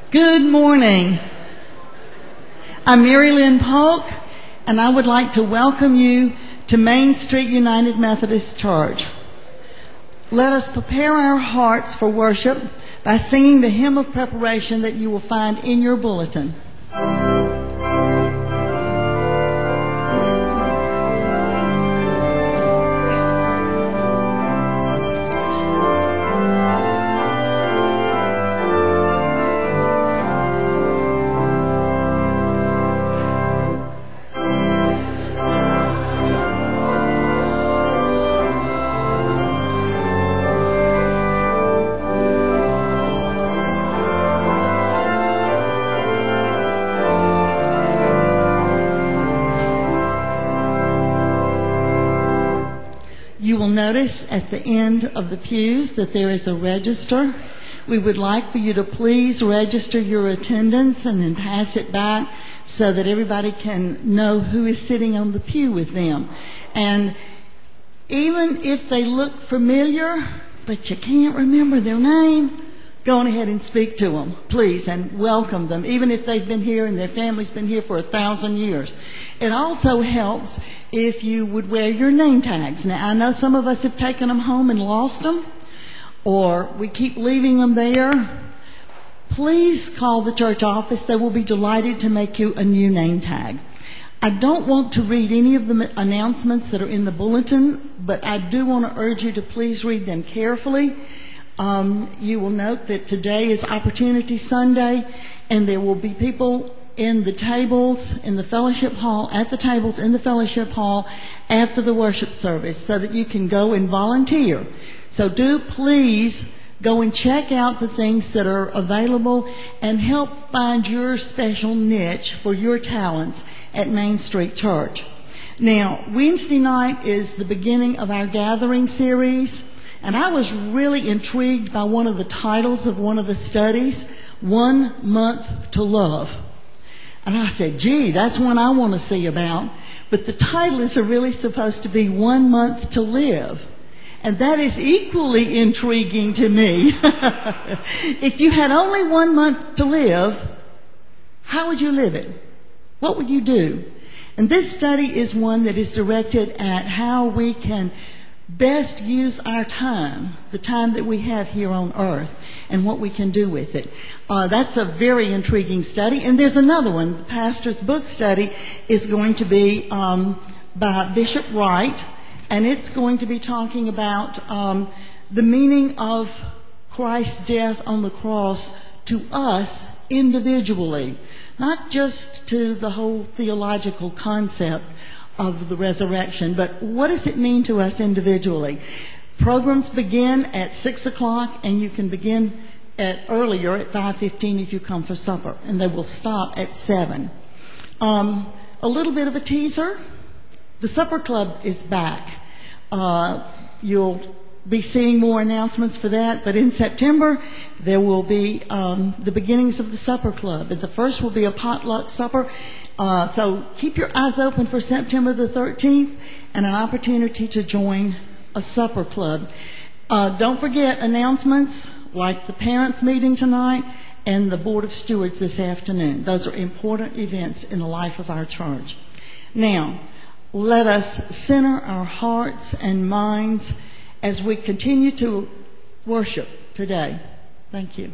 Good morning. I'm Mary Lynn Polk, and I would like to welcome you to Main Street United Methodist Church. Let us prepare our hearts for worship by singing the hymn of preparation that you will find in your bulletin. Notice at the end of the pews that there is a register. We would like for you to please register your attendance and then pass it back so that everybody can know who is sitting on the pew with them. And even if they look familiar, but you can't remember their name, go on ahead and speak to them, please, and welcome them, even if they've been here and their family's been here for 1,000 years. It also helps if you would wear your name tags. Now, I know some of us have taken them home and lost them, or we keep leaving them there. Please call the church office. They will be delighted to make you a new name tag. I don't want to read any of the announcements that are in the bulletin, but I do want to urge you to please read them carefully. You will note that today is Opportunity Sunday, and there will be people in the tables in the fellowship hall, at the tables in the fellowship hall after the worship service, so that you can go and volunteer. So do please go and check out the things that are available and help find your special niche for your talents at Main Street Church. Now, Wednesday night is the beginning of our gathering series. And I was really intrigued by one of the titles of one of the studies, 1 Month to Love. And I said, gee, that's one I want to see about. But the title is really supposed to be 1 Month to Live. And that is equally intriguing to me. If you had only 1 month to live, how would you live it? What would you do? And this study is one that is directed at how we can best use our time, the time that we have here on earth, and what we can do with it. That's a very intriguing study. And there's another one. The pastor's book study is going to be by Bishop Wright, and it's going to be talking about the meaning of Christ's death on the cross to us individually, not just to the whole theological concept of the resurrection, but what does it mean to us individually? Programs begin at 6 o'clock, and you can begin earlier at 5:15 if you come for supper, and they will stop at 7. A little bit of a teaser. The supper club is back. You'll be seeing more announcements for that, but in September there will be the beginnings of the supper club. And the first will be a potluck supper. So keep your eyes open for September the 13th and an opportunity to join a supper club. Don't forget announcements like the parents' meeting tonight and the Board of Stewards this afternoon. Those are important events in the life of our church. Now, let us center our hearts and minds as we continue to worship today. Thank you.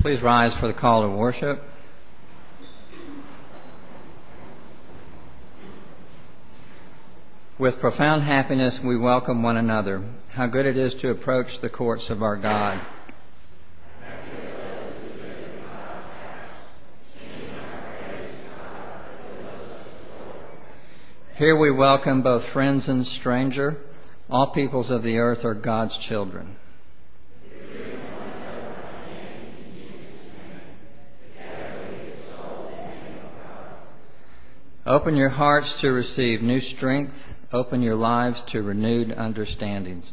Please rise for the call to worship. With profound happiness, we welcome one another. How good it is to approach the courts of our God. Here we welcome both friends and stranger. All peoples of the earth are God's children. Open your hearts to receive new strength. Open your lives to renewed understandings.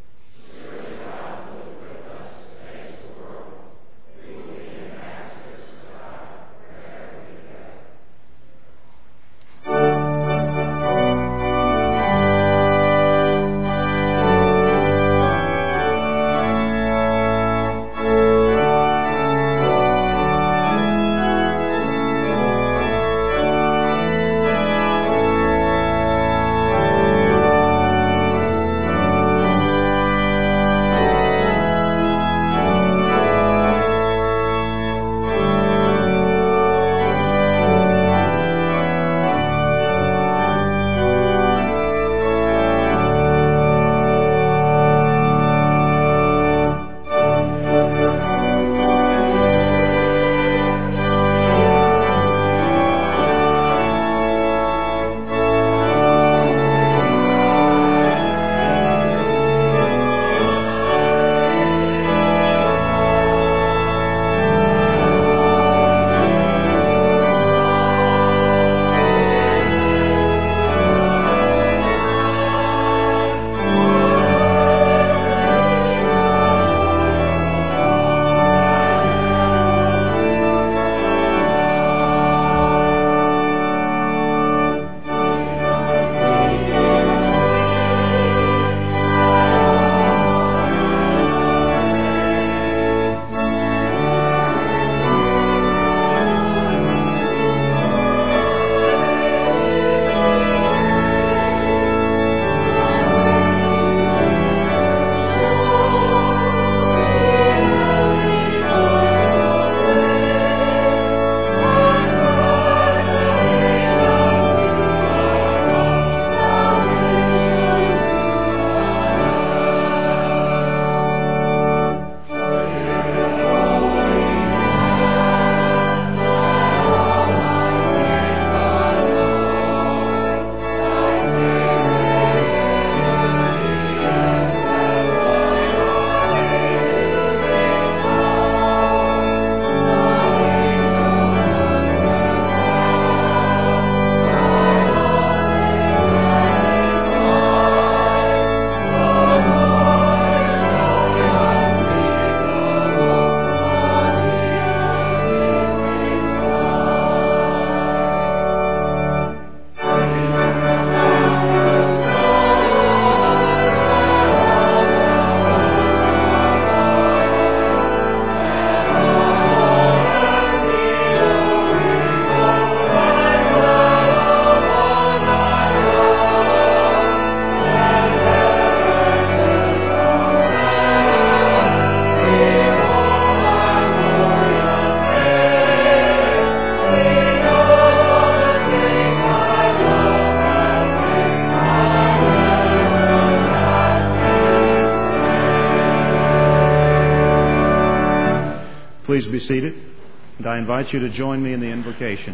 Please be seated, and I invite you to join me in the invocation.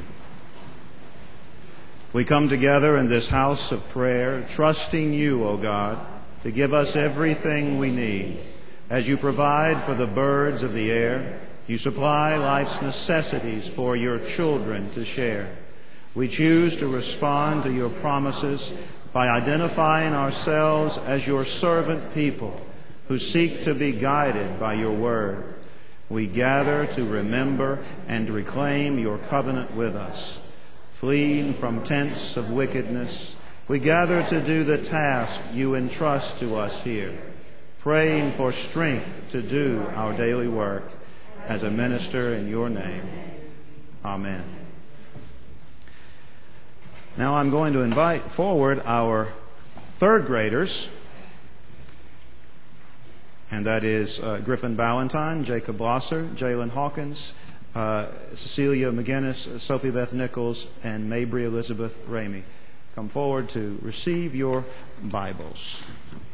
We come together in this house of prayer, trusting you, O God, to give us everything we need. As you provide for the birds of the air, you supply life's necessities for your children to share. We choose to respond to your promises by identifying ourselves as your servant people who seek to be guided by your word. We gather to remember and reclaim your covenant with us. Fleeing from tents of wickedness, we gather to do the task you entrust to us here, praying for strength to do our daily work as a minister in your name. Amen. Now I'm going to invite forward our third graders. and that is Griffin Ballantyne, Jacob Blosser, Jalen Hawkins, Cecilia McGinnis, Sophie Beth Nichols, and Mabry Elizabeth Ramey. Come forward to receive your Bibles.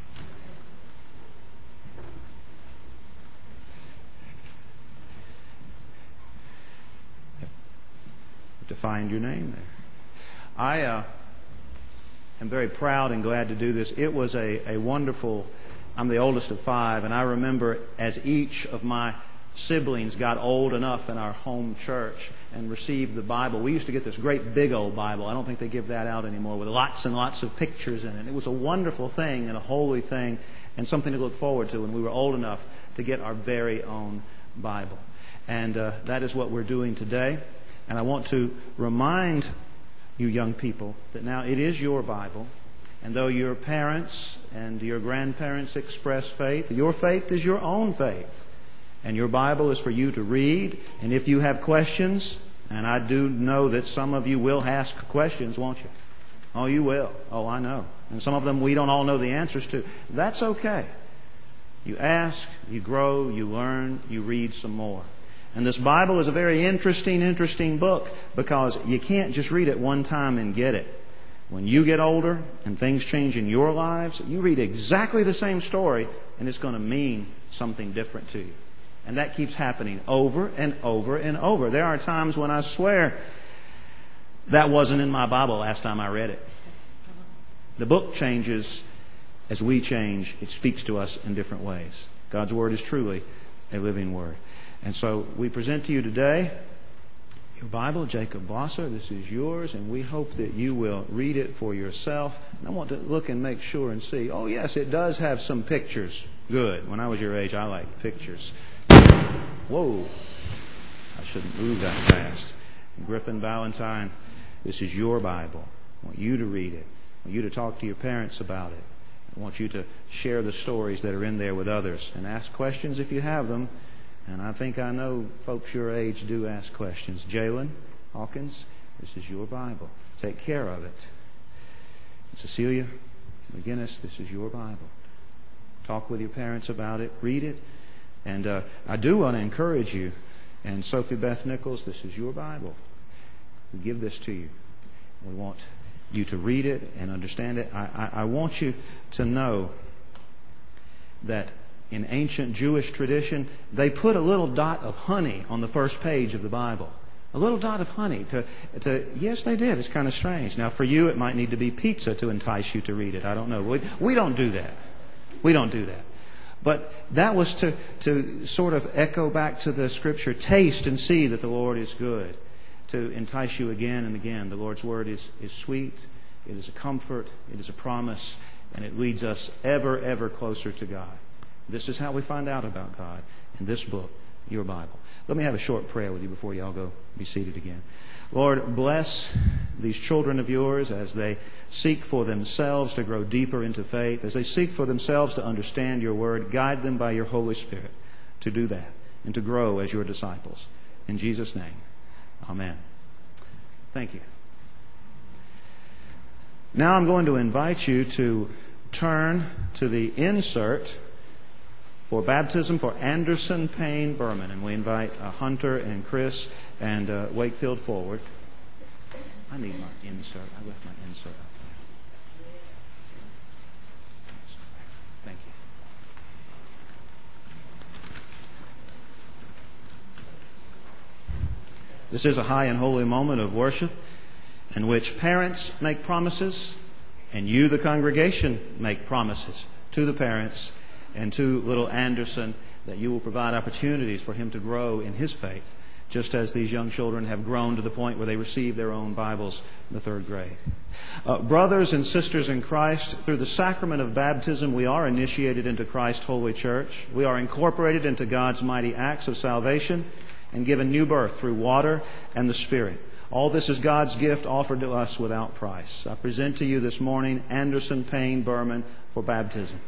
To find your name there. I am very proud and glad to do this. It was a wonderful, I'm the oldest of 5, and I remember as each of my siblings got old enough in our home church and received the Bible. We used to get this great big old Bible. I don't think they give that out anymore, with lots and lots of pictures in it. It was a wonderful thing and a holy thing and something to look forward to when we were old enough to get our very own Bible. And that is what we're doing today. And I want to remind you young people that now it is your Bible. And though your parents and your grandparents express faith, your faith is your own faith. And your Bible is for you to read. And if you have questions, and I do know that some of you will ask questions, won't you? Oh, you will. Oh, I know. And some of them we don't all know the answers to. That's okay. You ask, you grow, you learn, you read some more. And this Bible is a very interesting book, because you can't just read it one time and get it. When you get older and things change in your lives, you read exactly the same story and it's going to mean something different to you. And that keeps happening over and over and over. There are times when I swear that wasn't in my Bible last time I read it. The book changes as we change. It speaks to us in different ways. God's Word is truly a living Word. And so we present to you today your Bible, Jacob Blosser. This is yours, and we hope that you will read it for yourself. And I want to look and make sure and see. Oh, yes, it does have some pictures. Good. When I was your age, I liked pictures. Whoa. I shouldn't move that fast. And Griffin Ballantyne, this is your Bible. I want you to read it. I want you to talk to your parents about it. I want you to share the stories that are in there with others and ask questions if you have them. And I think I know folks your age do ask questions. Jalen Hawkins, this is your Bible. Take care of it. And Cecilia McGinnis, this is your Bible. Talk with your parents about it. Read it. And I do want to encourage you. And Sophie Beth Nichols, this is your Bible. We give this to you. We want you to read it and understand it. I want you to know that in ancient Jewish tradition, they put a little dot of honey on the first page of the Bible. A little dot of honey. Yes, they did. It's kind of strange. Now, for you, it might need to be pizza to entice you to read it. I don't know. We don't do that. We don't do that. But that was to sort of echo back to the Scripture, taste and see that the Lord is good, to entice you again and again. The Lord's Word is sweet. It is a comfort. It is a promise. And it leads us ever, ever closer to God. This is how we find out about God in this book, your Bible. Let me have a short prayer with you before y'all go be seated again. Lord, bless these children of yours as they seek for themselves to grow deeper into faith, as they seek for themselves to understand your word. Guide them by your Holy Spirit to do that and to grow as your disciples. In Jesus' name, amen. Thank you. Now I'm going to invite you to turn to the insert for baptism for Anderson Payne Berman. And we invite Hunter and Chris and Wakefield forward. I need my insert. I left my insert up there. Thank you. This is a high and holy moment of worship in which parents make promises and you, the congregation, make promises to the parents and to little Anderson that you will provide opportunities for him to grow in his faith, just as these young children have grown to the point where they receive their own Bibles in the 3rd grade. Brothers and sisters in Christ, through the sacrament of baptism, we are initiated into Christ's holy church. We are incorporated into God's mighty acts of salvation and given new birth through water and the Spirit. All this is God's gift offered to us without price. I present to you this morning Anderson Payne Berman for baptism.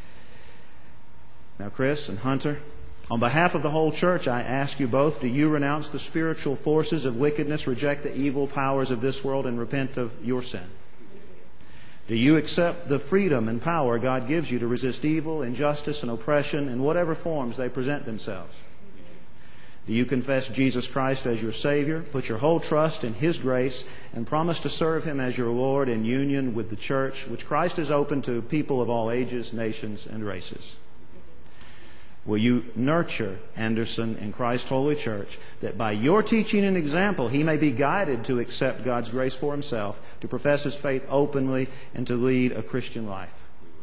Now, Chris and Hunter, on behalf of the whole church, I ask you both, do you renounce the spiritual forces of wickedness, reject the evil powers of this world, and repent of your sin? Do you accept the freedom and power God gives you to resist evil, injustice, and oppression in whatever forms they present themselves? Do you confess Jesus Christ as your Savior, put your whole trust in His grace, and promise to serve Him as your Lord in union with the church, which Christ has opened to people of all ages, nations, and races? Will you nurture Anderson in Christ's holy church, that by your teaching and example he may be guided to accept God's grace for himself, to profess his faith openly, and to lead a Christian life?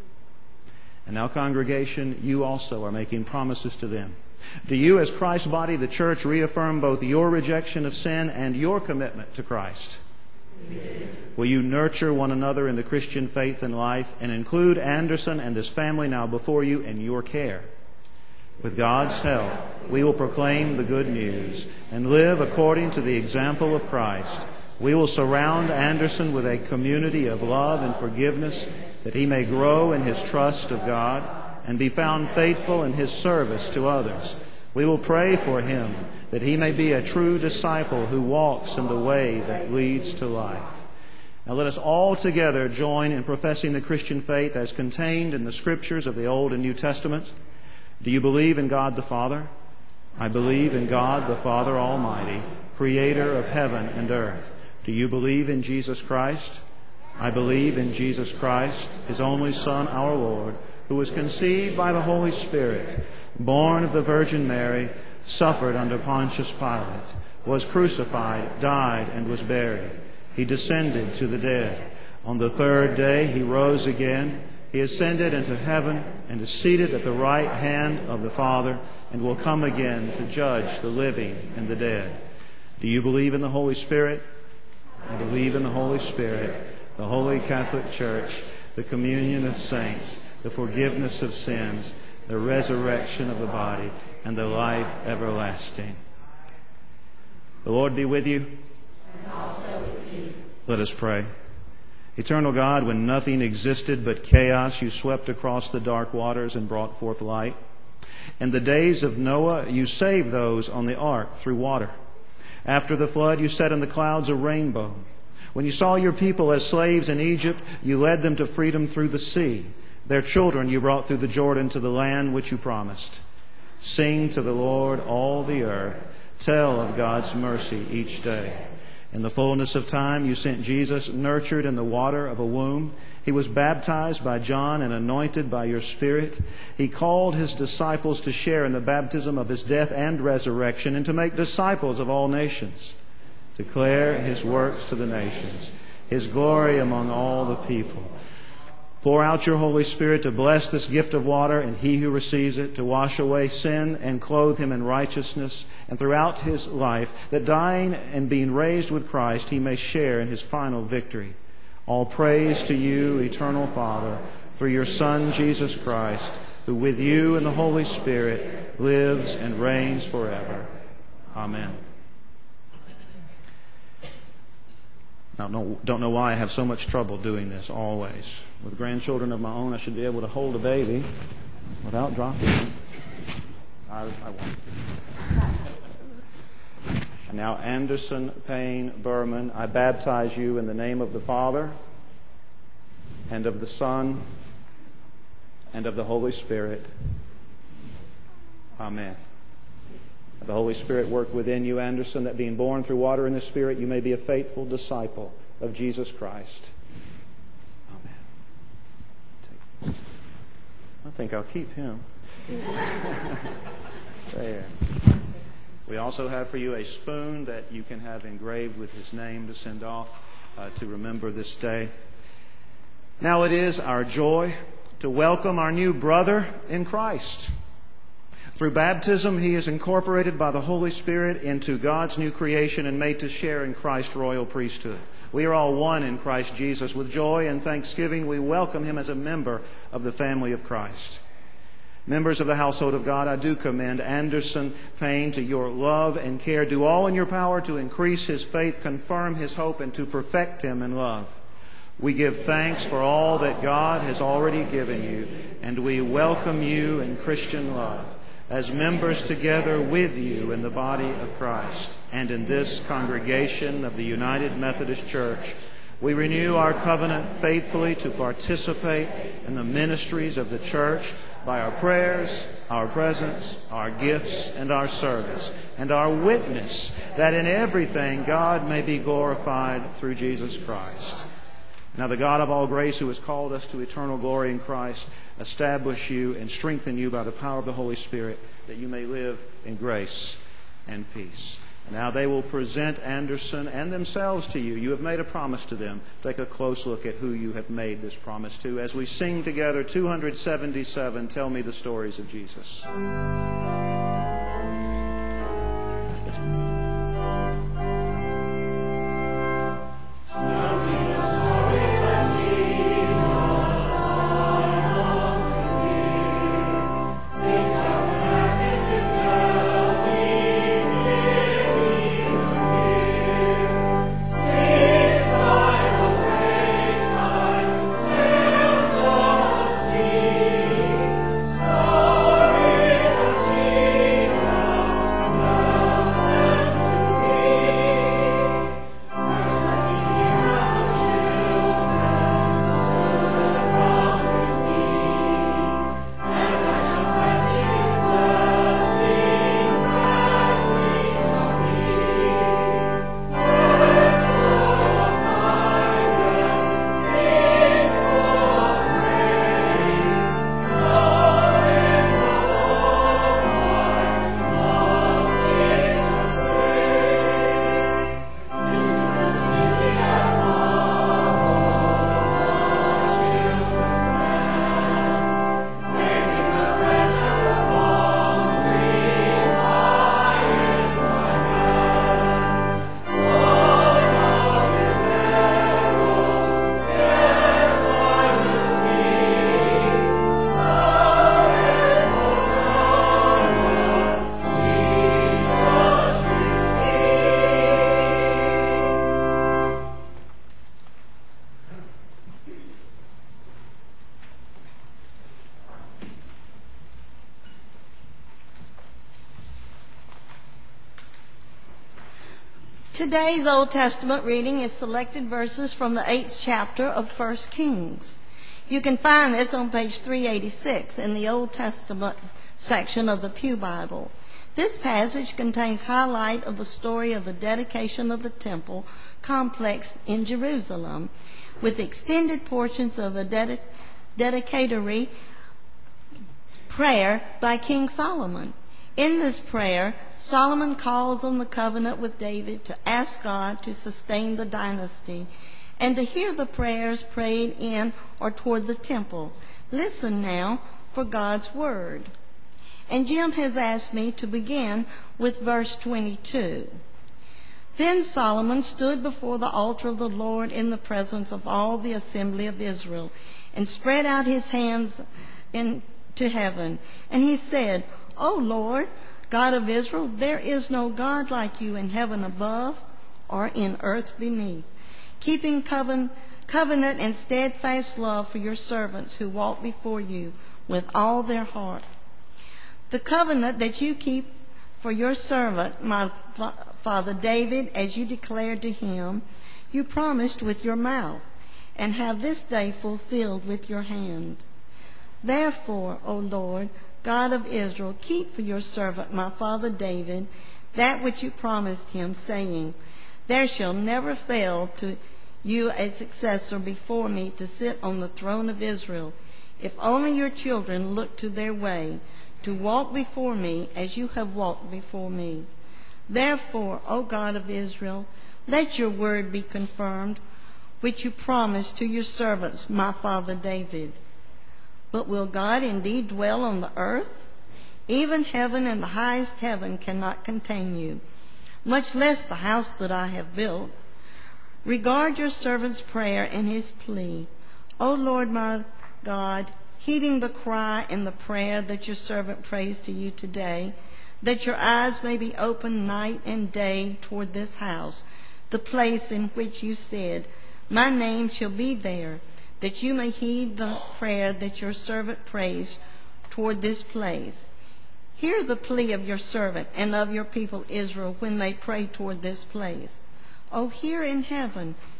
And now, congregation, you also are making promises to them. Do you, as Christ's body, the church, reaffirm both your rejection of sin and your commitment to Christ? Amen. Will you nurture one another in the Christian faith and life, and include Anderson and this family now before you in your care? With God's help, we will proclaim the good news and live according to the example of Christ. We will surround Anderson with a community of love and forgiveness, that he may grow in his trust of God and be found faithful in his service to others. We will pray for him, that he may be a true disciple who walks in the way that leads to life. Now let us all together join in professing the Christian faith as contained in the Scriptures of the Old and New Testaments. Do you believe in God the Father? I believe in God the Father Almighty, creator of heaven and earth. Do you believe in Jesus Christ? I believe in Jesus Christ, His only Son, our Lord, who was conceived by the Holy Spirit, born of the Virgin Mary, suffered under Pontius Pilate, was crucified, died, and was buried. He descended to the dead. On the third day He rose again. He ascended into heaven and is seated at the right hand of the Father, and will come again to judge the living and the dead. Do you believe in the Holy Spirit? I believe in the Holy Spirit, the Holy Catholic Church, the communion of saints, the forgiveness of sins, the resurrection of the body, and the life everlasting. The Lord be with you. And also with you. Let us pray. Eternal God, when nothing existed but chaos, you swept across the dark waters and brought forth light. In the days of Noah, you saved those on the ark through water. After the flood, you set in the clouds a rainbow. When you saw your people as slaves in Egypt, you led them to freedom through the sea. Their children you brought through the Jordan to the land which you promised. Sing to the Lord, all the earth. Tell of God's mercy each day. In the fullness of time, you sent Jesus, nurtured in the water of a womb. He was baptized by John and anointed by your Spirit. He called His disciples to share in the baptism of His death and resurrection, and to make disciples of all nations. Declare His works to the nations, His glory among all the people. Pour out your Holy Spirit to bless this gift of water and he who receives it, to wash away sin and clothe him in righteousness, and throughout his life, that dying and being raised with Christ, he may share in his final victory. All praise to you, eternal Father, through your Son, Jesus Christ, who with you and the Holy Spirit lives and reigns forever. Amen. Now, don't know why I have so much trouble doing this always. With grandchildren of my own, I should be able to hold a baby without dropping them. I won't. And now, Anderson Payne Berman, I baptize you in the name of the Father, and of the Son, and of the Holy Spirit. Amen. The Holy Spirit work within you, Anderson, that being born through water and the Spirit, you may be a faithful disciple of Jesus Christ. Amen. I think I'll keep him. There. We also have for you a spoon that you can have engraved with his name to send off to remember this day. Now it is our joy to welcome our new brother in Christ. Through baptism, he is incorporated by the Holy Spirit into God's new creation and made to share in Christ's royal priesthood. We are all one in Christ Jesus. With joy and thanksgiving, we welcome him as a member of the family of Christ. Members of the household of God, I do commend Anderson Payne to your love and care. Do all in your power to increase his faith, confirm his hope, and to perfect him in love. We give thanks for all that God has already given you, and we welcome you in Christian love, as members together with you in the body of Christ and in this congregation of the United Methodist Church, We renew our covenant faithfully to participate in the ministries of the church by our prayers, our presence, our gifts, and our service, and our witness that in everything God may be glorified through Jesus Christ. Now the God of all grace, who has called us to eternal glory in Christ, establish you and strengthen you by the power of the Holy Spirit, that you may live in grace and peace. Now they will present Anderson and themselves to you. You have made a promise to them. Take a close look at who you have made this promise to as we sing together 277, Tell Me the Stories of Jesus. Today's Old Testament reading is selected verses from the 8th chapter of 1 Kings. You can find this on page 386 in the Old Testament section of the Pew Bible. This passage contains highlight of the story of the dedication of the temple complex in Jerusalem, with extended portions of the dedicatory prayer by King Solomon. In this prayer, Solomon calls on the covenant with David to ask God to sustain the dynasty and to hear the prayers prayed in or toward the temple. Listen now for God's word. And Jim has asked me to begin with verse 22. Then Solomon stood before the altar of the Lord in the presence of all the assembly of Israel and spread out his hands into heaven. And he said, O Lord, God of Israel, there is no God like you in heaven above or in earth beneath, keeping covenant and steadfast love for your servants who walk before you with all their heart. The covenant that you keep for your servant, my father David, as you declared to him, you promised with your mouth, and have this day fulfilled with your hand. Therefore, O Lord, God of Israel, keep for your servant, my father David, that which you promised him, saying, There shall never fail to you a successor before me to sit on the throne of Israel, if only your children look to their way, to walk before me as you have walked before me. Therefore, O God of Israel, let your word be confirmed, which you promised to your servants, my father David. But will God indeed dwell on the earth? Even heaven and the highest heaven cannot contain you, much less the house that I have built. Regard your servant's prayer and his plea. O Lord my God, heeding the cry and the prayer that your servant prays to you today, that your eyes may be open night and day toward this house, the place in which you said, My name shall be there, that you may heed the prayer that your servant prays toward this place. Hear the plea of your servant and of your people Israel when they pray toward this place. O hear in heaven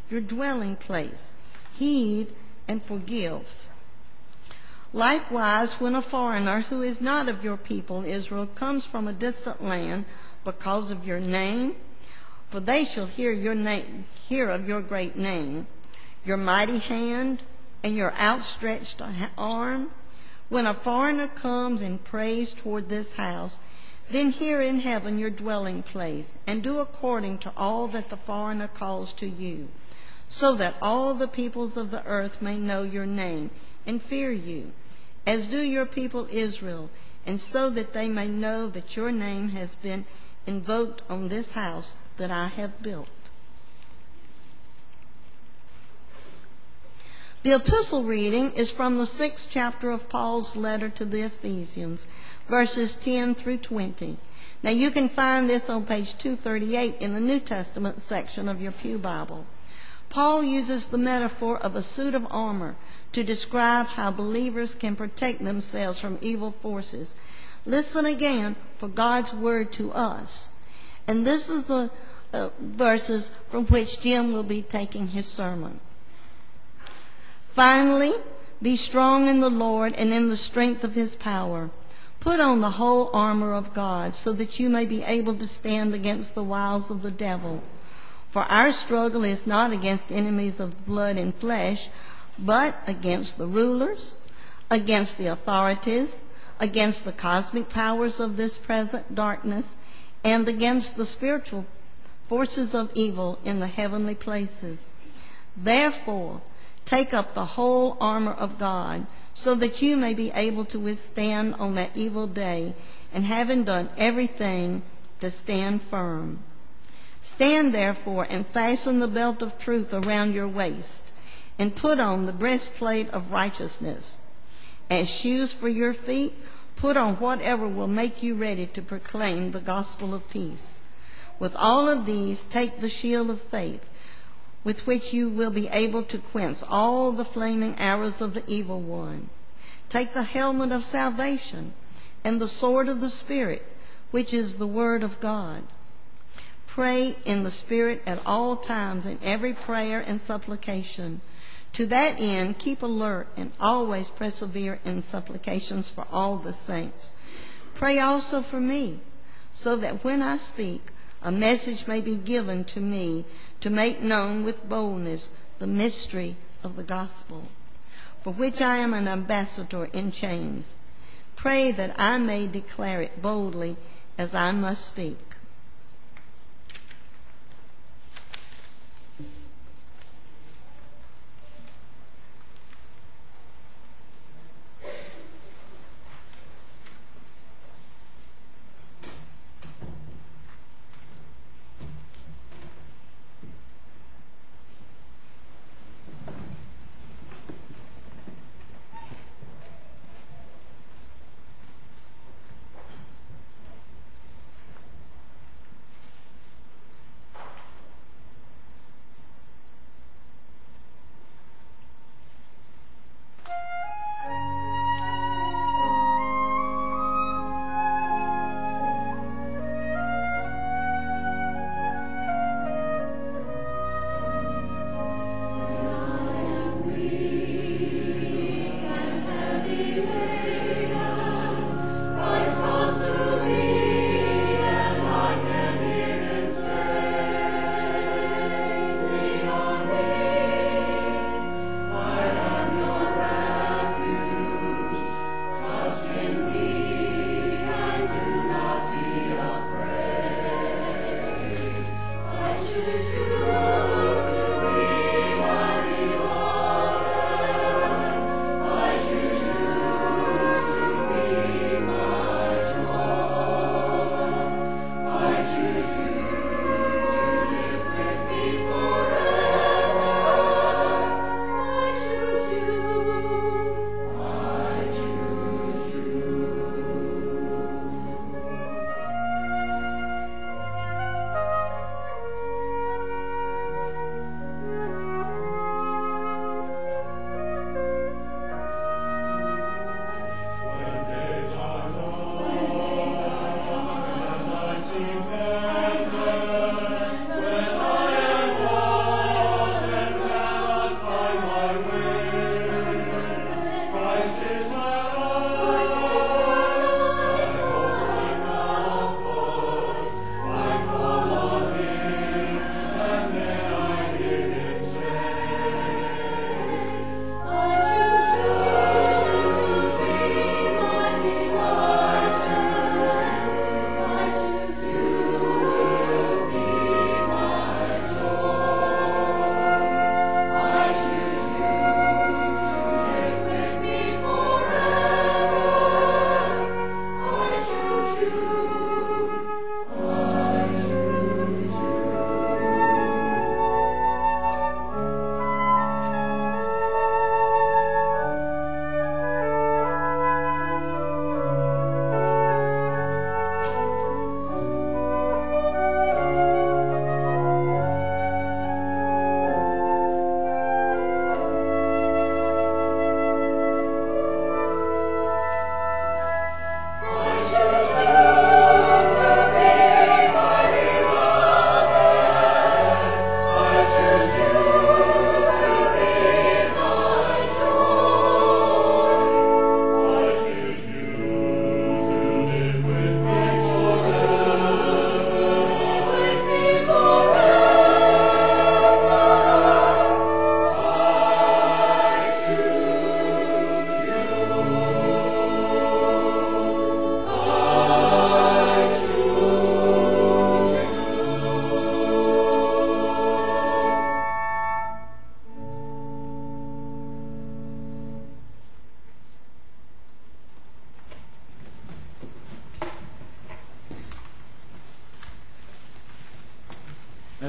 your dwelling place. Heed and forgive. Likewise, when a foreigner who is not of your people Israel comes from a distant land because of your name, for they shall hear of your great name, your mighty hand, and your outstretched arm. When a foreigner comes and prays toward this house, then hear in heaven your dwelling place, and do according to all that the foreigner calls to you, so that all the peoples of the earth may know your name and fear you, as do your people Israel, and so that they may know that your name has been invoked on this house that I have built. The epistle reading is from the 6th chapter of Paul's letter to the Ephesians, verses 10 through 20. Now you can find this on page 238 in the New Testament section of your Pew Bible. Paul uses the metaphor of a suit of armor to describe how believers can protect themselves from evil forces. Listen again for God's word to us. And this is the verses from which Jim will be taking his sermon. Finally, be strong in the Lord and in the strength of his power. Put on the whole armor of God, so that you may be able to stand against the wiles of the devil. For our struggle is not against enemies of blood and flesh, but against the rulers, against the authorities, against the cosmic powers of this present darkness, and against the spiritual forces of evil in the heavenly places. Therefore, take up the whole armor of God, so that you may be able to withstand on that evil day, and having done everything, to stand firm. Stand therefore and fasten the belt of truth around your waist, and put on the breastplate of righteousness. As shoes for your feet, put on whatever will make you ready to proclaim the gospel of peace. With all of these, take the shield of faith, with which you will be able to quench all the flaming arrows of the evil one. Take the helmet of salvation and the sword of the Spirit, which is the word of God. Pray in the Spirit at all times in every prayer and supplication. To that end, keep alert and always persevere in supplications for all the saints. Pray also for me, so that when I speak, a message may be given to me to make known with boldness the mystery of the gospel, for which I am an ambassador in chains. Pray that I may declare it boldly as I must speak.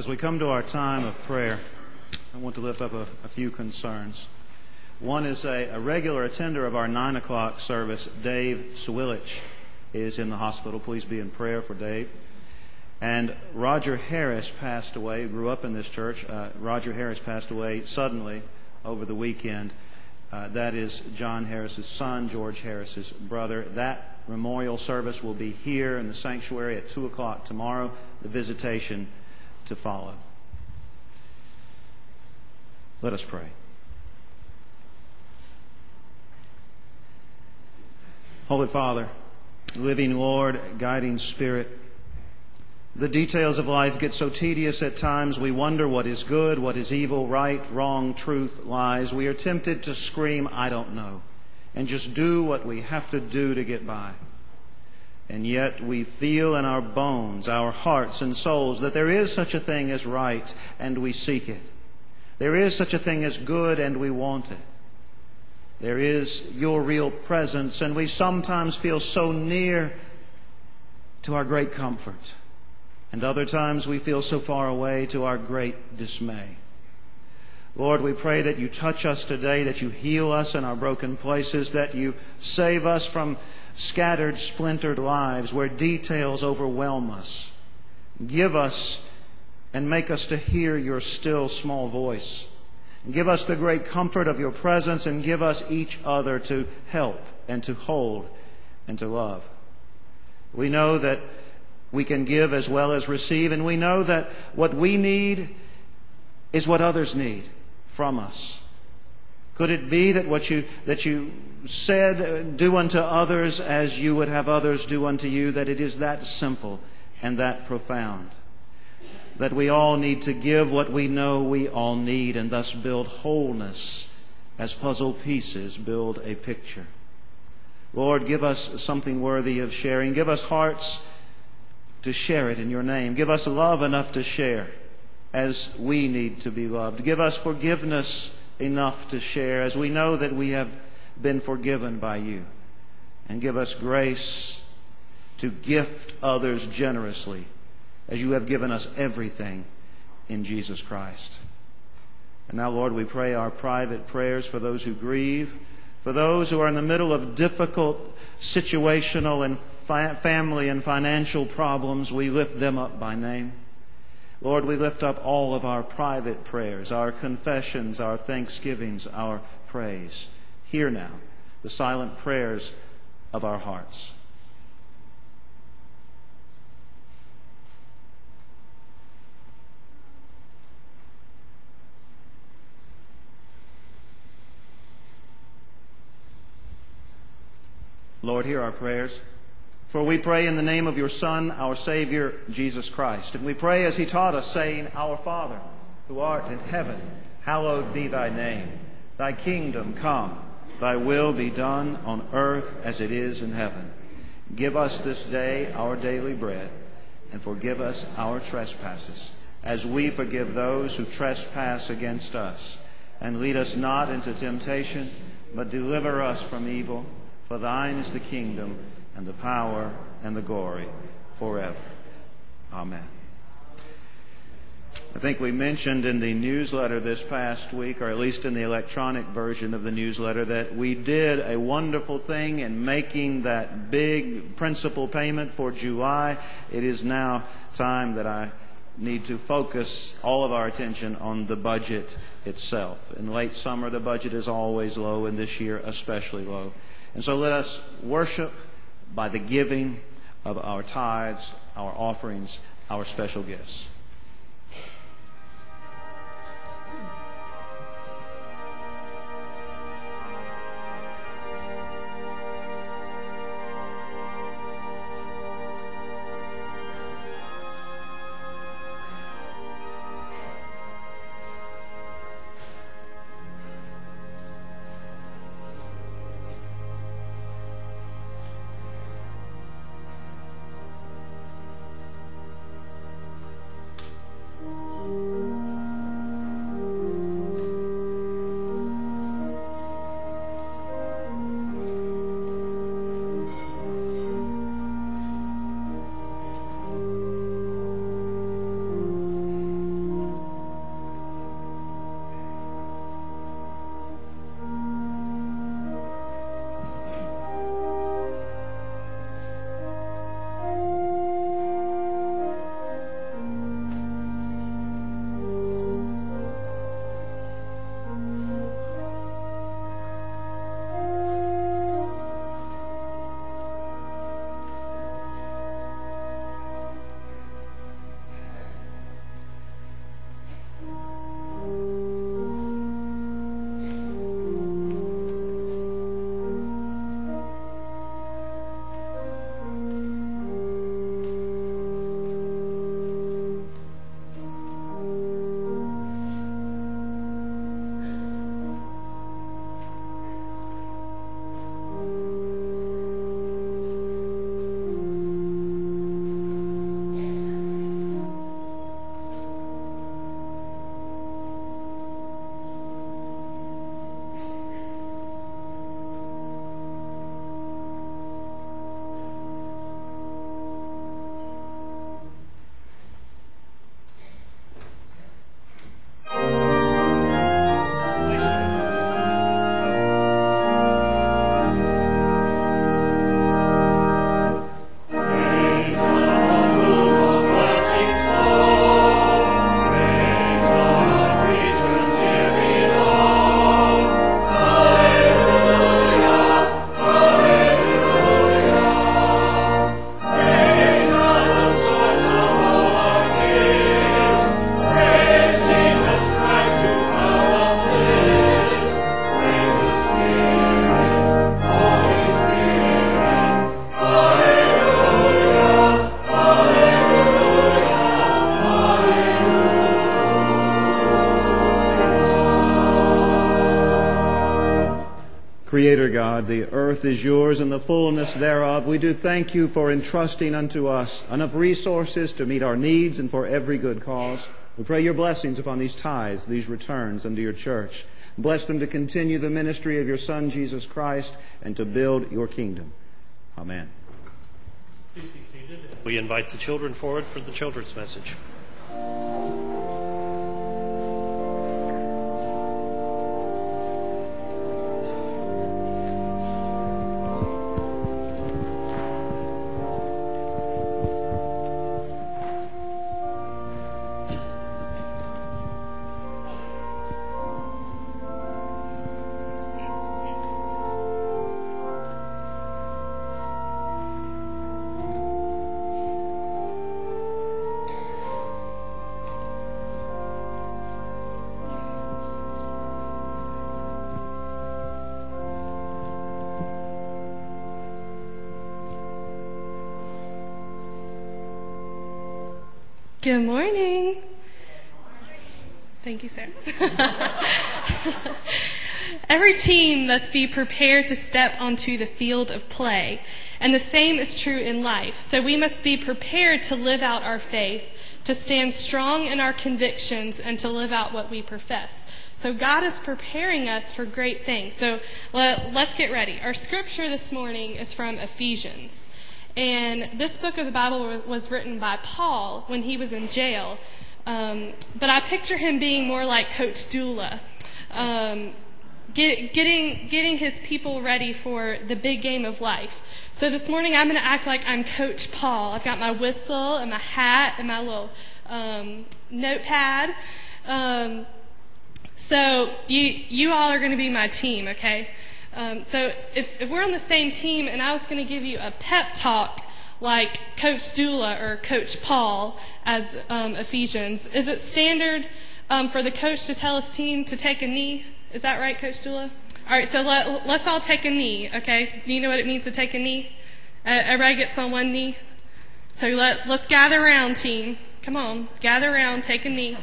As we come to our time of prayer, I want to lift up a few concerns. One is a regular attender of our 9 o'clock service, Dave Swilich, is in the hospital. Please be in prayer for Dave. And Roger Harris passed away, grew up in this church. Roger Harris passed away suddenly over the weekend. That is John Harris's son, George Harris's brother. That memorial service will be here in the sanctuary at 2 o'clock tomorrow, the visitation to follow. Let us pray. Holy Father, living Lord, guiding Spirit, the details of life get so tedious at times. We wonder what is good, what is evil, right, wrong, truth, lies. We are tempted to scream, I don't know, and just do what we have to do to get by. And yet we feel in our bones, our hearts and souls, that there is such a thing as right, and we seek it. There is such a thing as good, and we want it. There is your real presence, and we sometimes feel so near to our great comfort. And other times we feel so far away to our great dismay. Lord, we pray that you touch us today, that you heal us in our broken places, that you save us from scattered, splintered lives where details overwhelm us. Give us and make us to hear your still small voice. Give us the great comfort of your presence, and give us each other to help and to hold and to love. We know that we can give as well as receive, and we know that what we need is what others need from us. Could it be that what you said, do unto others as you would have others do unto you, that it is that simple and that profound? That we all need to give what we know we all need, and thus build wholeness as puzzle pieces build a picture. Lord, give us something worthy of sharing. Give us hearts to share it in your name. Give us love enough to share as we need to be loved. Give us forgiveness enough to share as we know that we have been forgiven by you. And give us grace to gift others generously as you have given us everything in Jesus Christ. And now, Lord, we pray our private prayers for those who grieve, for those who are in the middle of difficult situational and family and financial problems. We lift them up by name. Lord, we lift up all of our private prayers, our confessions, our thanksgivings, our praise. Hear now the silent prayers of our hearts. Lord, hear our prayers. For we pray in the name of your Son, our Savior, Jesus Christ. And we pray as he taught us, saying, Our Father, who art in heaven, hallowed be thy name. Thy kingdom come, thy will be done on earth as it is in heaven. Give us this day our daily bread, and forgive us our trespasses, as we forgive those who trespass against us. And lead us not into temptation, but deliver us from evil. For thine is the kingdom, and the power, and the glory, forever. Amen. I think we mentioned in the newsletter this past week, or at least in the electronic version of the newsletter, that we did a wonderful thing in making that big principal payment for July. It is now time that I need to focus all of our attention on the budget itself. In late summer, the budget is always low, and this year especially low. And so let us worship by the giving of our tithes, our offerings, our special gifts. Creator God, the earth is yours and the fullness thereof. We do thank you for entrusting unto us enough resources to meet our needs and for every good cause. We pray your blessings upon these tithes, these returns unto your church. Bless them to continue the ministry of your Son, Jesus Christ, and to build your kingdom. Amen. Please be seated. We invite the children forward for the children's message. Good morning. Thank you, sir. Every team must be prepared to step onto the field of play, and the same is true in life. So we must be prepared to live out our faith, to stand strong in our convictions, and to live out what we profess. So God is preparing us for great things. So let's get ready. Our scripture this morning is from Ephesians. And this book of the Bible was written by Paul when he was in jail. But I picture him being more like Coach Dula, getting his people ready for the big game of life. So this morning I'm going to act like I'm Coach Paul. I've got my whistle and my hat and my little notepad. So you all are going to be my team, okay? So if we're on the same team and I was going to give you a pep talk like Coach Dula or Coach Paul as Ephesians, is it standard for the coach to tell his team to take a knee? Is that right, Coach Dula? All right, so let's all take a knee, okay? Do you know what it means to take a knee? Everybody gets on one knee. So let's gather around, team. Come on, gather around, take a knee.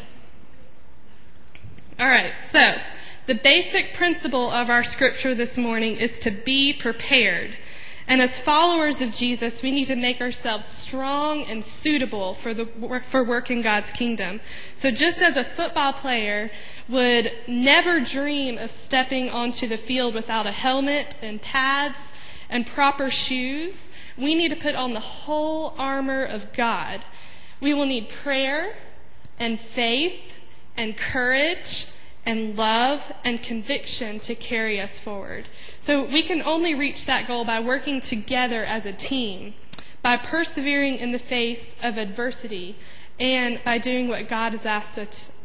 All right, so the basic principle of our scripture this morning is to be prepared. And as followers of Jesus, we need to make ourselves strong and suitable for work in God's kingdom. So just as a football player would never dream of stepping onto the field without a helmet and pads and proper shoes, we need to put on the whole armor of God. We will need prayer and faith and courage and love and conviction to carry us forward. So we can only reach that goal by working together as a team, by persevering in the face of adversity, and by doing what God has asked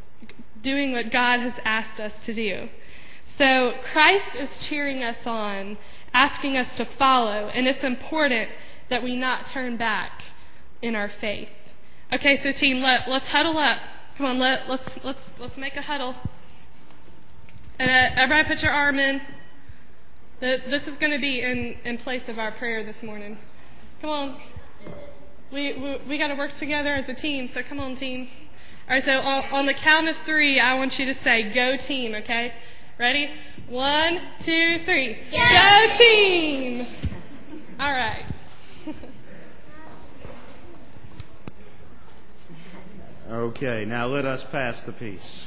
us to do. So Christ is cheering us on, asking us to follow, and it's important that we not turn back in our faith. Okay, so team, let's huddle up. Come on, let's make a huddle. And everybody put your arm in. This is going to be in place of our prayer this morning. Come on. We got to work together as a team, so come on, team. All right, so on the count of 3, I want you to say, go team, okay? Ready? 1, 2, 3. Go team! All right. Okay, now let us pass the peace.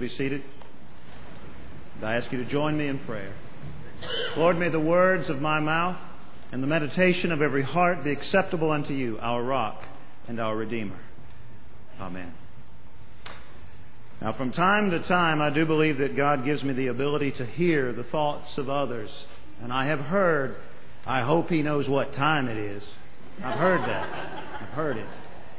be seated. I ask you to join me in prayer. Lord, may the words of my mouth and the meditation of every heart be acceptable unto you, our rock and our Redeemer. Amen. Now, from time to time, I do believe that God gives me the ability to hear the thoughts of others. And I have heard, I hope He knows what time it is. I've heard that. I've heard it.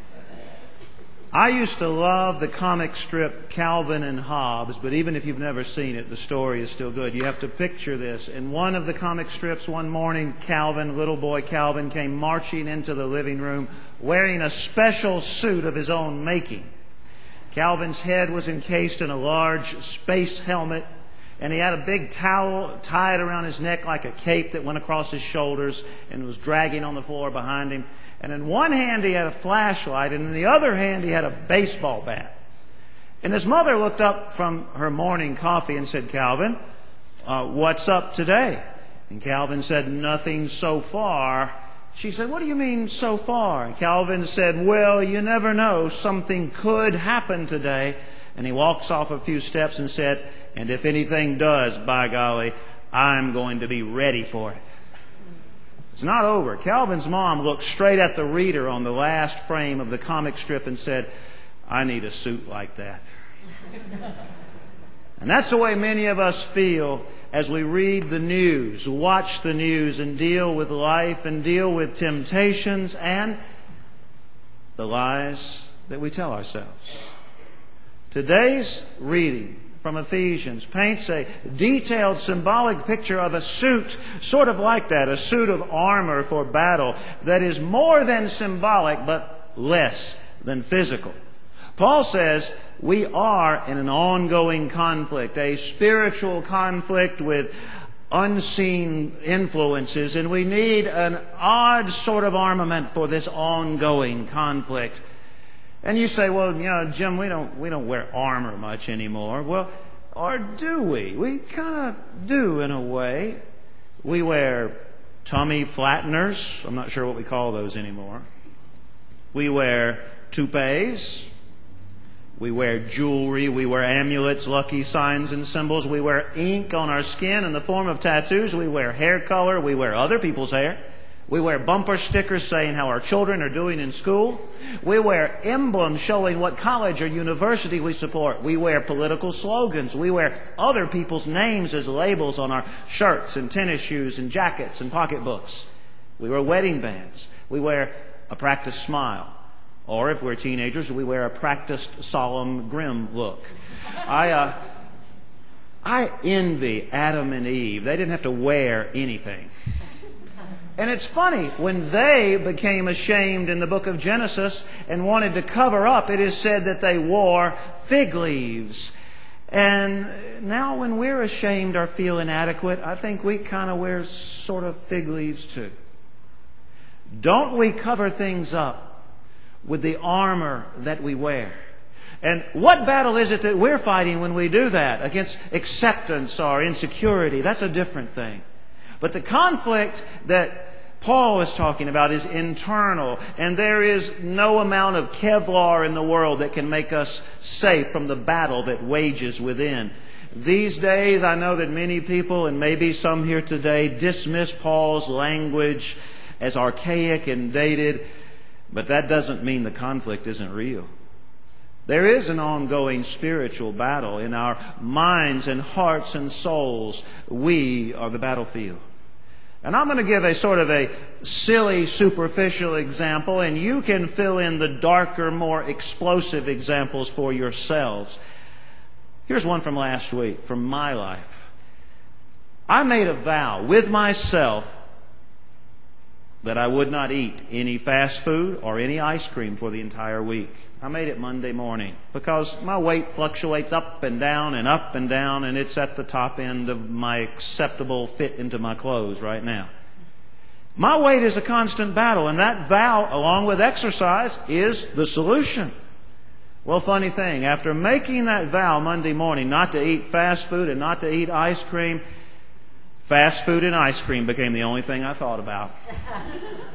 I used to love the comic strip Calvin and Hobbes, but even if you've never seen it, the story is still good. You have to picture this. In one of the comic strips, one morning, little boy Calvin, came marching into the living room wearing a special suit of his own making. Calvin's head was encased in a large space helmet, and he had a big towel tied around his neck like a cape that went across his shoulders and was dragging on the floor behind him. And in one hand he had a flashlight, and in the other hand he had a baseball bat. And his mother looked up from her morning coffee and said, "Calvin, what's up today?" And Calvin said, "Nothing so far." She said, "What do you mean so far?" And Calvin said, "Well, you never know. Something could happen today." And he walks off a few steps and said, "And if anything does, by golly, I'm going to be ready for it." It's not over. Calvin's mom looked straight at the reader on the last frame of the comic strip and said, "I need a suit like that." And that's the way many of us feel as we read the news, watch the news, and deal with life and deal with temptations and the lies that we tell ourselves. Today's reading from Ephesians paints a detailed symbolic picture of a suit, sort of like that, a suit of armor for battle that is more than symbolic but less than physical. Paul says we are in an ongoing conflict, a spiritual conflict with unseen influences, and we need an odd sort of armament for this ongoing conflict. And you say, "Well, Jim, we don't wear armor much anymore." Well, or do we? We kind of do in a way. We wear tummy flatteners. I'm not sure what we call those anymore. We wear toupees. We wear jewelry. We wear amulets, lucky signs and symbols. We wear ink on our skin in the form of tattoos. We wear hair color. We wear other people's hair. We wear bumper stickers saying how our children are doing in school. We wear emblems showing what college or university we support. We wear political slogans. We wear other people's names as labels on our shirts and tennis shoes and jackets and pocketbooks. We wear wedding bands. We wear a practiced smile. Or if we're teenagers, we wear a practiced, solemn, grim look. I envy Adam and Eve. They didn't have to wear anything. And it's funny, when they became ashamed in the book of Genesis and wanted to cover up, it is said that they wore fig leaves. And now when we're ashamed or feel inadequate, I think we kind of wear sort of fig leaves too. Don't we cover things up with the armor that we wear? And what battle is it that we're fighting when we do that? Against acceptance or insecurity? That's a different thing. But the conflict that Paul is talking about is internal, and there is no amount of Kevlar in the world that can make us safe from the battle that wages within. These days, I know that many people, and maybe some here today, dismiss Paul's language as archaic and dated, but that doesn't mean the conflict isn't real. There is an ongoing spiritual battle in our minds and hearts and souls. We are the battlefield. And I'm going to give a sort of a silly, superficial example, and you can fill in the darker, more explosive examples for yourselves. Here's one from last week, from my life. I made a vow with myself that I would not eat any fast food or any ice cream for the entire week. I made it Monday morning because my weight fluctuates up and down, and it's at the top end of my acceptable fit into my clothes right now. My weight is a constant battle, and that vow, along with exercise, is the solution. Well, funny thing, after making that vow Monday morning not to eat fast food and not to eat ice cream, fast food and ice cream became the only thing I thought about.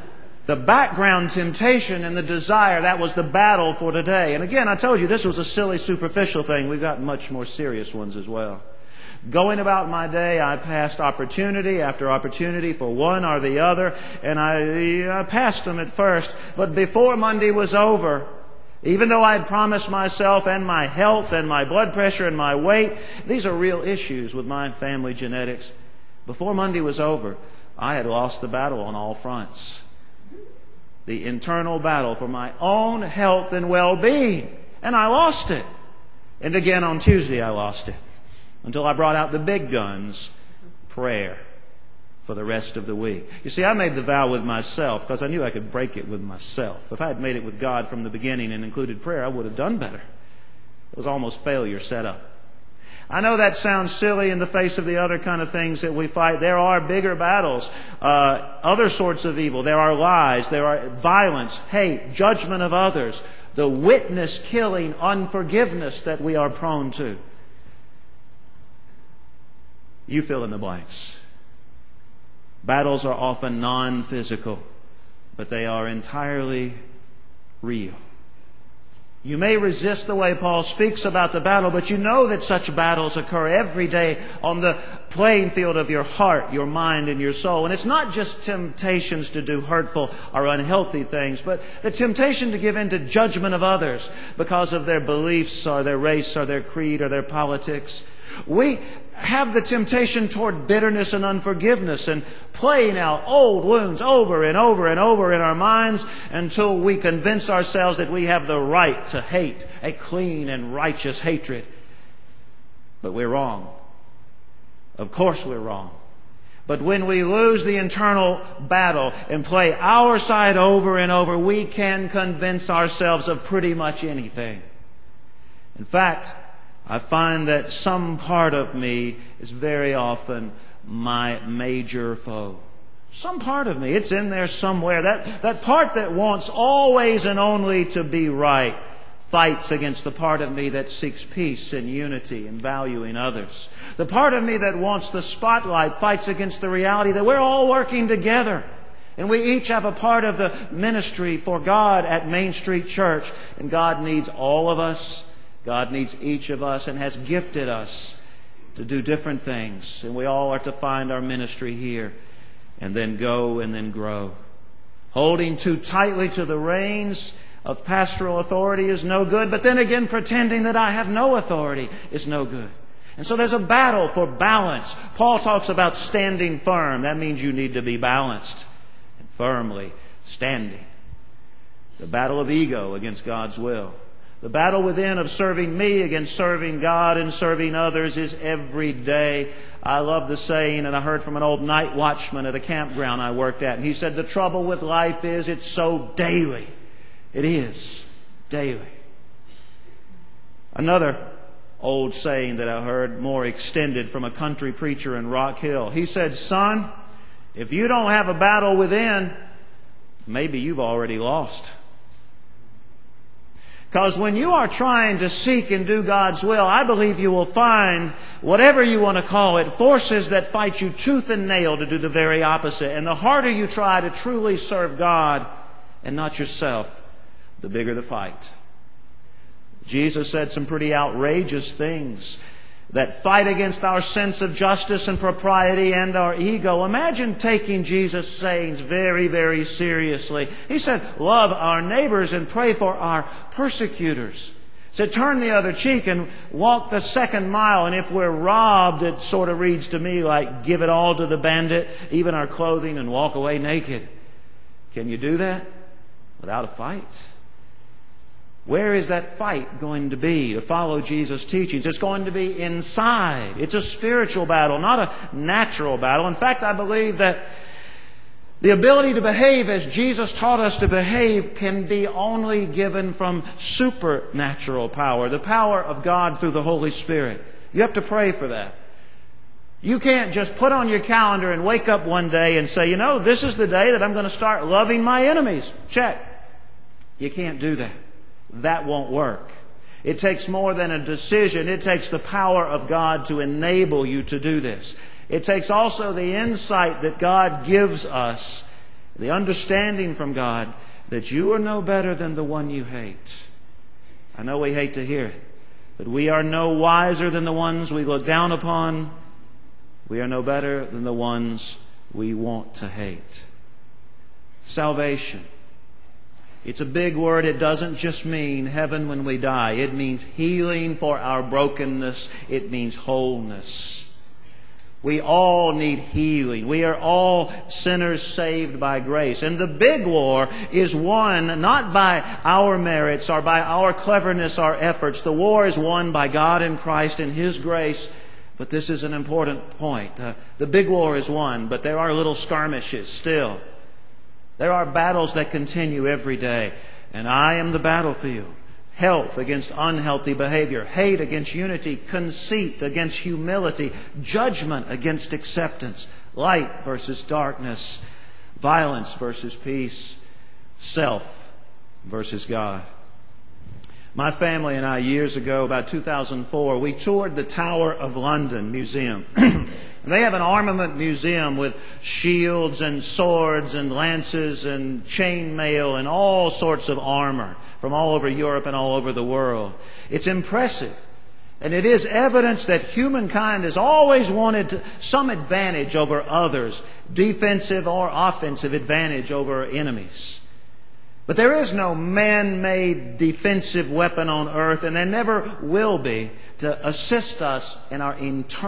the background temptation and the desire, that was the battle for today. And again, I told you this was a silly, superficial thing. We've got much more serious ones as well. Going about my day, I passed opportunity after opportunity for one or the other, and I passed them at first. But before Monday was over, even though I had promised myself and my health and my blood pressure and my weight, these are real issues with my family genetics. Before Monday was over, I had lost the battle on all fronts. The internal battle for my own health and well-being. And I lost it. And again on Tuesday I lost it. Until I brought out the big guns, prayer, for the rest of the week. You see, I made the vow with myself because I knew I could break it with myself. If I had made it with God from the beginning and included prayer, I would have done better. It was almost failure set up. I know that sounds silly in the face of the other kind of things that we fight. There are bigger battles, other sorts of evil. There are lies, there are violence, hate, judgment of others, the witness-killing unforgiveness that we are prone to. You fill in the blanks. Battles are often non-physical, but they are entirely real. You may resist the way Paul speaks about the battle, but you know that such battles occur every day on the playing field of your heart, your mind, and your soul. And it's not just temptations to do hurtful or unhealthy things, but the temptation to give in to judgment of others because of their beliefs or their race or their creed or their politics. We have the temptation toward bitterness and unforgiveness and playing out old wounds over and over and over in our minds until we convince ourselves that we have the right to hate a clean and righteous hatred. But we're wrong. Of course we're wrong. But when we lose the internal battle and play our side over and over, we can convince ourselves of pretty much anything. In fact, I find that some part of me is very often my major foe. Some part of me, it's in there somewhere. That part that wants always and only to be right fights against the part of me that seeks peace and unity and valuing others. The part of me that wants the spotlight fights against the reality that we're all working together. And we each have a part of the ministry for God at Main Street Church. And God needs all of us. God needs each of us and has gifted us to do different things. And we all are to find our ministry here and then go and then grow. Holding too tightly to the reins of pastoral authority is no good. But then again, pretending that I have no authority is no good. And so there's a battle for balance. Paul talks about standing firm. That means you need to be balanced and firmly standing. The battle of ego against God's will. The battle within of serving me against serving God and serving others is every day. I love the saying, and I heard from an old night watchman at a campground I worked at. And he said, the trouble with life is it's so daily. It is daily. Another old saying that I heard, more extended, from a country preacher in Rock Hill. He said, son, if you don't have a battle within, maybe you've already lost. Because when you are trying to seek and do God's will, I believe you will find, whatever you want to call it, forces that fight you tooth and nail to do the very opposite. And the harder you try to truly serve God and not yourself, the bigger the fight. Jesus said some pretty outrageous things that fight against our sense of justice and propriety and our ego. Imagine taking Jesus' sayings very, very seriously. He said, love our neighbors and pray for our persecutors. He said, turn the other cheek and walk the second mile. And if we're robbed, it sort of reads to me like, give it all to the bandit, even our clothing, and walk away naked. Can you do that without a fight? Where is that fight going to be to follow Jesus' teachings? It's going to be inside. It's a spiritual battle, not a natural battle. In fact, I believe that the ability to behave as Jesus taught us to behave can be only given from supernatural power, the power of God through the Holy Spirit. You have to pray for that. You can't just put on your calendar and wake up one day and say, this is the day that I'm going to start loving my enemies. Check. You can't do that. That won't work. It takes more than a decision. It takes the power of God to enable you to do this. It takes also the insight that God gives us the understanding from God that you are no better than the one you hate. I know we hate to hear it, but we are no wiser than the ones we look down upon. We are no better than the ones we want to hate. Salvation. It's a big word. It doesn't just mean heaven when we die. It means healing for our brokenness. It means wholeness. We all need healing. We are all sinners saved by grace. And the big war is won not by our merits or by our cleverness or efforts. The war is won by God in Christ and His grace. But this is an important point. The big war is won, but there are little skirmishes still. There are battles that continue every day. And I am the battlefield. Health against unhealthy behavior. Hate against unity. Conceit against humility. Judgment against acceptance. Light versus darkness. Violence versus peace. Self versus God. My family and I, years ago, about 2004, we toured the Tower of London Museum. They have an armament museum with shields and swords and lances and chainmail and all sorts of armor from all over Europe and all over the world. It's impressive. And it is evidence that humankind has always wanted some advantage over others, defensive or offensive advantage over enemies. But there is no man-made defensive weapon on earth, and there never will be, to assist us in our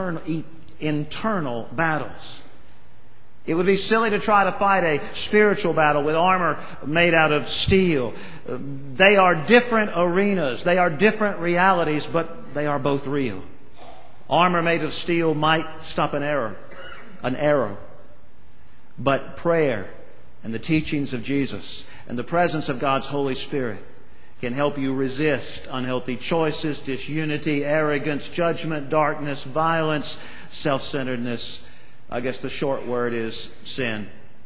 internal battles. It would be silly to try to fight a spiritual battle with armor made out of steel. They are different arenas. They are different realities, but they are both real. Armor made of steel might stop an arrow. But prayer and the teachings of Jesus and the presence of God's Holy Spirit can help you resist unhealthy choices, disunity, arrogance, judgment, darkness, violence, self-centeredness. I guess the short word is sin.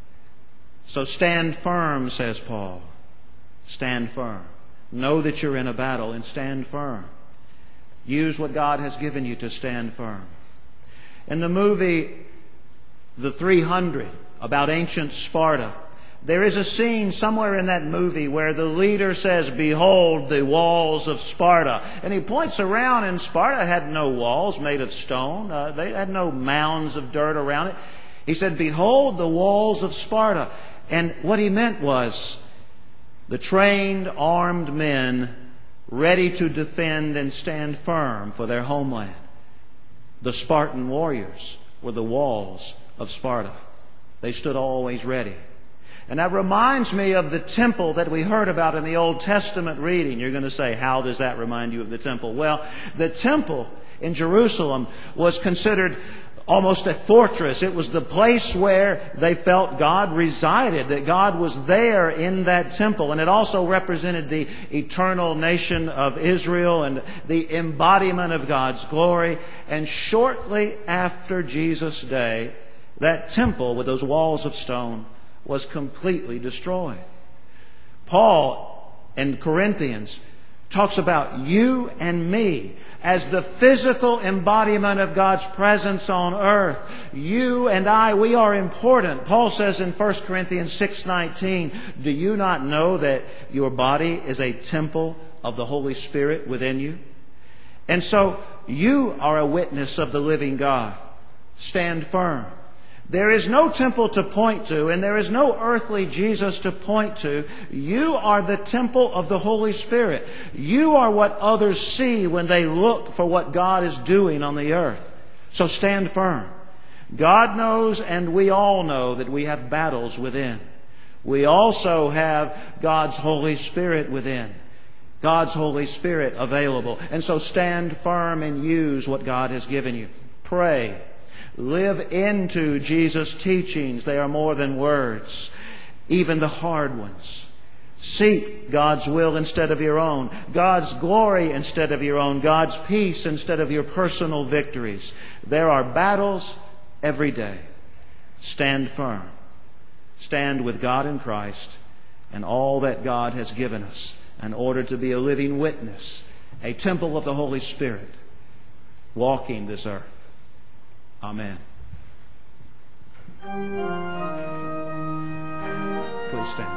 So stand firm, says Paul. Stand firm. Know that you're in a battle and stand firm. Use what God has given you to stand firm. In the movie The 300, about ancient Sparta, there is a scene somewhere in that movie where the leader says, "Behold the walls of Sparta." And he points around, and Sparta had no walls made of stone. They had no mounds of dirt around it. He said, "Behold the walls of Sparta." And what he meant was the trained, armed men ready to defend and stand firm for their homeland. The Spartan warriors were the walls of Sparta. They stood always ready. And that reminds me of the temple that we heard about in the Old Testament reading. You're going to say, how does that remind you of the temple? Well, the temple in Jerusalem was considered almost a fortress. It was the place where they felt God resided, that God was there in that temple. And it also represented the eternal nation of Israel and the embodiment of God's glory. And shortly after Jesus' day, that temple with those walls of stone was completely destroyed. Paul in Corinthians talks about you and me as the physical embodiment of God's presence on earth. You and I, we are important. Paul says in 1 Corinthians 6:19, "Do you not know that your body is a temple of the Holy Spirit within you?" And so you are a witness of the living God. Stand firm. There is no temple to point to, and there is no earthly Jesus to point to. You are the temple of the Holy Spirit. You are what others see when they look for what God is doing on the earth. So stand firm. God knows, and we all know, that we have battles within. We also have God's Holy Spirit within. God's Holy Spirit available. And so stand firm and use what God has given you. Pray. Live into Jesus' teachings. They are more than words, even the hard ones. Seek God's will instead of your own, God's glory instead of your own, God's peace instead of your personal victories. There are battles every day. Stand firm. Stand with God in Christ and all that God has given us in order to be a living witness, a temple of the Holy Spirit, walking this earth. Amen. Please stand.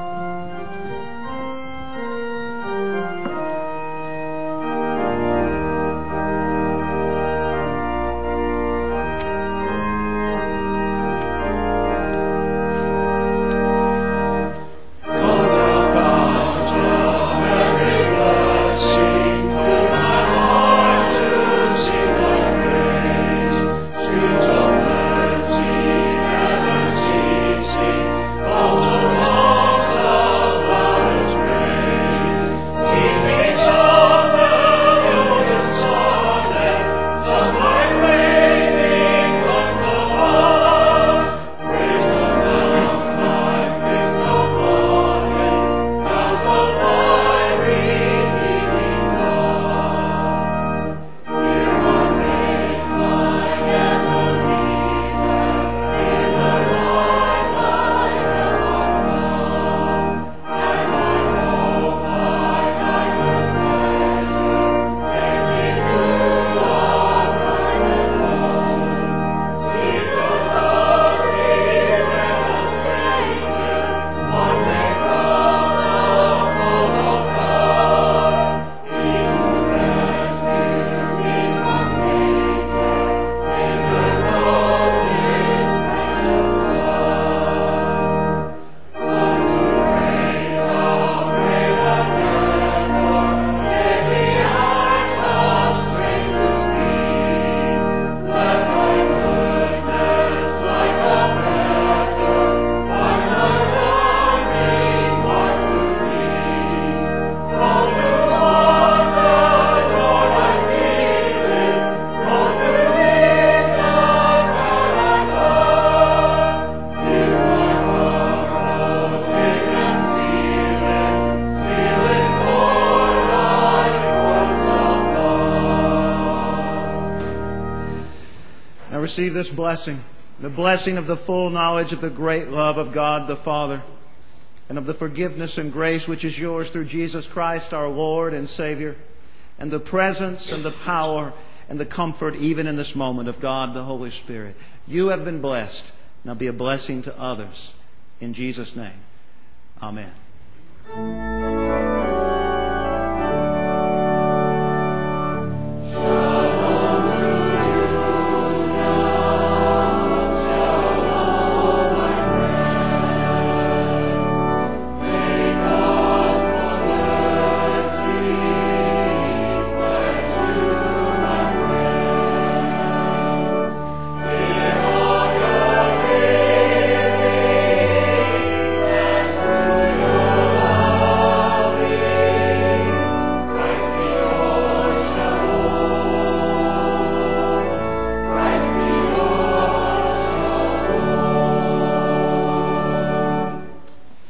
Receive this blessing, the blessing of the full knowledge of the great love of God the Father, and of the forgiveness and grace which is yours through Jesus Christ our Lord and Savior, and the presence and the power and the comfort even in this moment of God the Holy Spirit. You have been blessed. Now be a blessing to others. In Jesus' name, amen.